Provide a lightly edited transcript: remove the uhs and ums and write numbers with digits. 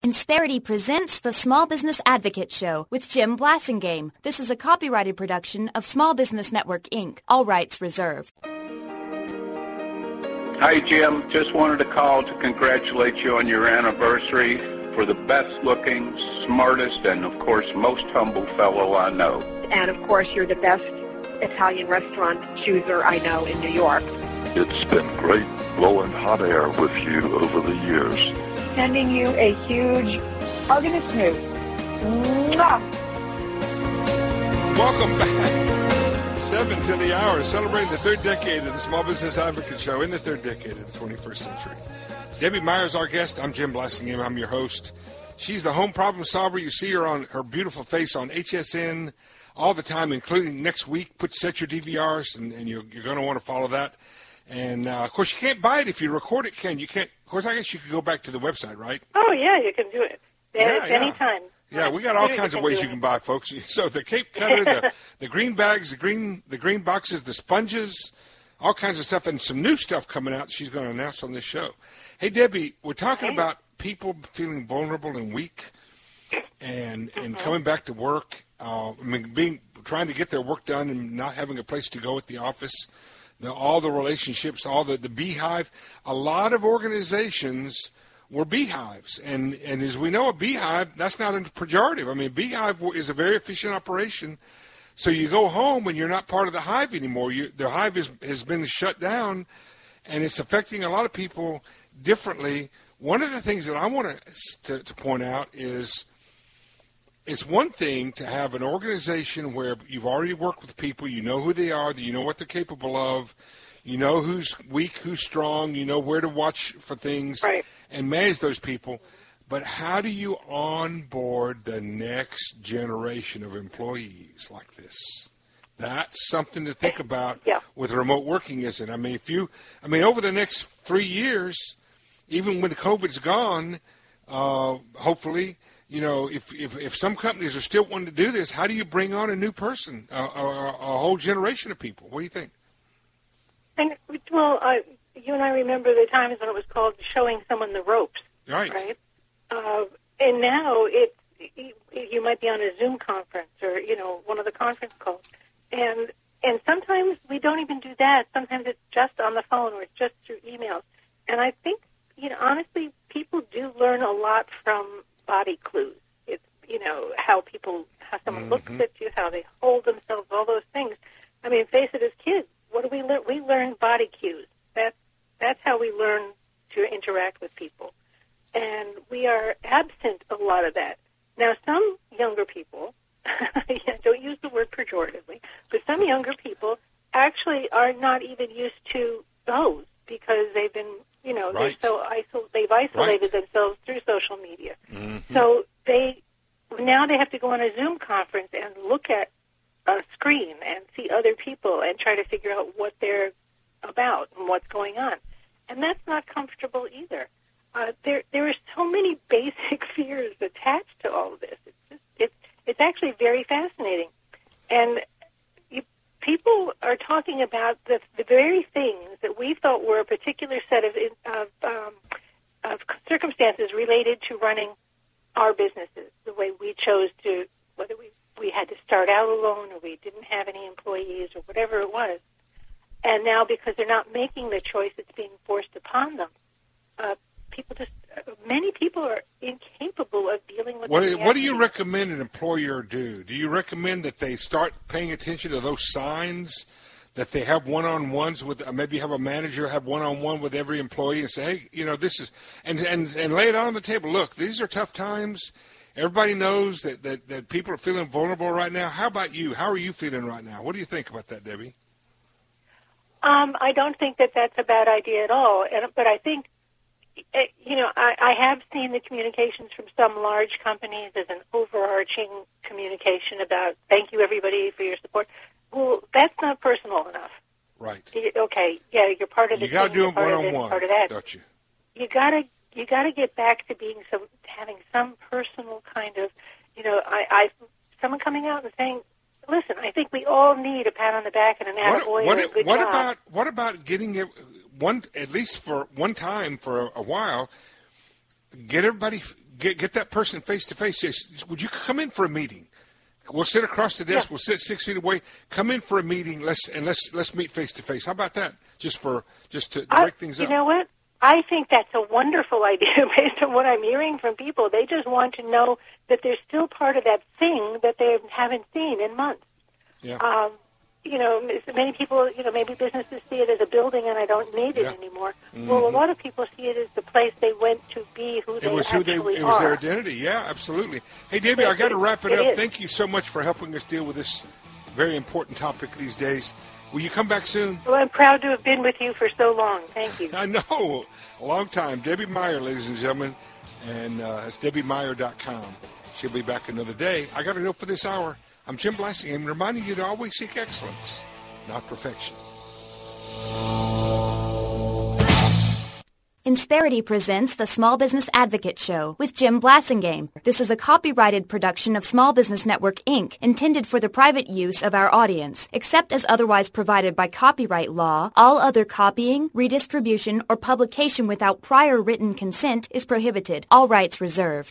Insperity presents the Small Business Advocate Show with Jim Blasingame. This is a copyrighted production of Small Business Network, Inc. All rights reserved. Hi, Jim. Just wanted to call to congratulate you on your anniversary. For the best-looking, smartest, and, of course, most humble fellow I know. And, of course, you're the best Italian restaurant chooser I know in New York. It's been great blowing hot air with you over the years. Sending you a huge hug and a smooch. Mwah! Welcome back. 7 to the hour, celebrating the third decade of the Small Business Advocate Show in the third decade of the 21st century. Debbie Myers, our guest. I'm Jim Blasingame. I'm your host. She's the home problem solver. You see her on her beautiful face on HSN all the time, including next week. Set your DVRs, and you're going to want to follow that. And, of course, you can't buy it if you record it, Ken. You can't. Of course, I guess you could go back to the website, right? Oh, yeah, you can do it. Anytime. Yeah, we got all kinds of ways you can buy, folks. So the Cape Cutter, the green bags, the green boxes, the sponges, all kinds of stuff, and some new stuff coming out she's going to announce on this show. Hey, Debbie, we're talking about people feeling vulnerable and weak and coming back to work, trying to get their work done and not having a place to go at the office. All the relationships, all the beehive. A lot of organizations were beehives. And as we know, a beehive, that's not a pejorative. I mean, a beehive is a very efficient operation. So you go home and you're not part of the hive anymore. The hive has been shut down, and it's affecting a lot of people differently. One of the things that I want to point out is it's one thing to have an organization where you've already worked with people, you know who they are, you know what they're capable of, you know who's weak, who's strong, you know where to watch for things, right, and manage those people. But how do you onboard the next generation of employees like this? That's something to think about with remote working, isn't it? I mean, over the next 3 years, even when the COVID's gone, hopefully, you know, if some companies are still wanting to do this, how do you bring on a new person, a whole generation of people? What do you think? And you and I remember the times when it was called showing someone the ropes, right? And now you might be on a Zoom conference or one of the conference calls, and sometimes we don't even do that. Sometimes it's just on the phone or it's just through emails. And I think honestly, people do learn a lot from body clues. It's, how someone looks at you, how they hold themselves, all those things. I mean, face it, as kids, what do we learn? We learn body cues. That's how we learn to interact with people. And we are absent a lot of that. Now, some younger people, don't use the word pejoratively, but some younger people actually are not even used to those because they've been they've isolated themselves through social media. Mm-hmm. So now they have to go on a Zoom conference and look at a screen and see other people and try to figure out what they're about and what's going on. And that's not comfortable either. There are so many basic fears attached to all of this. It's actually very fascinating. And people are talking about the very things that we thought were a particular set of circumstances related to running our businesses, the way we chose to, whether we had to start out alone or we didn't have any employees or whatever it was. And now because they're not making the choice that's being forced upon them, many people are incapable of dealing with What do you recommend an employer do? Do you recommend that they start paying attention to those signs, that they have one-on-ones with, maybe have a manager have one-on-one with every employee and say, hey, this is, and lay it out on the table. Look, these are tough times. Everybody knows that people are feeling vulnerable right now. How about you? How are you feeling right now? What do you think about that, Debbie? I don't think that that's a bad idea at all. But I think, I have seen the communications from some large companies as an overarching communication about thank you, everybody, for your support. Well, that's not personal enough. Right. Okay, yeah, you're part of the team. You got to do it one-on-one, don't you? You got to get back to having some personal kind of, someone coming out and saying, listen, I think we all need a pat on the back and an attaboy and a good job. What about getting it at least for one time for a while, get get that person face to face. Just, would you come in for a meeting? We'll sit across the desk. Yeah. We'll sit 6 feet away. Come in for a meeting. Let's meet face to face. How about that? Just to break things up. You know what? I think that's a wonderful idea based on what I'm hearing from people. They just want to know that they're still part of that thing that they haven't seen in months. Yeah. Many people, maybe businesses see it as a building and I don't need it anymore. Mm-hmm. Well, a lot of people see it as the place they went to be who they actually are. It was their identity. Yeah, absolutely. Hey, Debbie, I got to wrap it up. Thank you so much for helping us deal with this very important topic these days. Will you come back soon? Well, I'm proud to have been with you for so long. Thank you. I know. A long time. Debbie Meyer, ladies and gentlemen, and it's DebbieMeyer.com. She'll be back another day. I got to go for this hour. I'm Jim Blasingame, reminding you to always seek excellence, not perfection. Insperity presents the Small Business Advocate Show with Jim Blasingame. This is a copyrighted production of Small Business Network, Inc., intended for the private use of our audience. Except as otherwise provided by copyright law, all other copying, redistribution, or publication without prior written consent is prohibited. All rights reserved.